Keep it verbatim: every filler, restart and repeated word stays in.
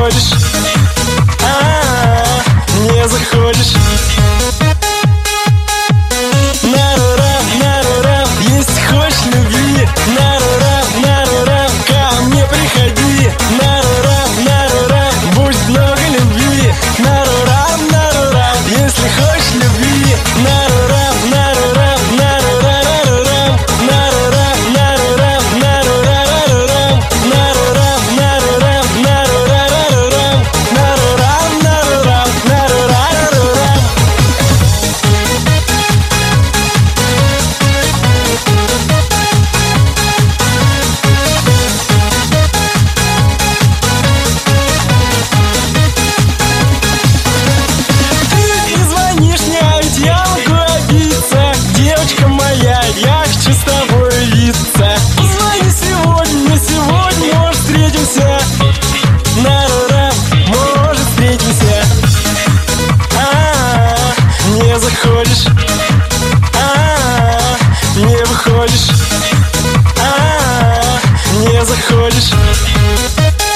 заходишь, а, не заходишь. Нарурам, нарурам, если хочешь люби. Нарурам, нарурам, ко мне приходи. Нарурам, нарурам, будет много любви. Нарурам, нарурам, если хочешь люби. Нарурам, нарурам, нарурам, нарурам, нарурам, нарурам, нарурам, нарурам, нарурам, нарурам, нарурам, нарурам. Ты не звонишь мне, а ведь я могу обидеться. Девочка моя, я хочу с тобой видеться. Позвони сегодня, сегодня, может, встретимся. Нарурам, может, встретимся. А, не заходишь, а, не выходишь, а, не заходишь.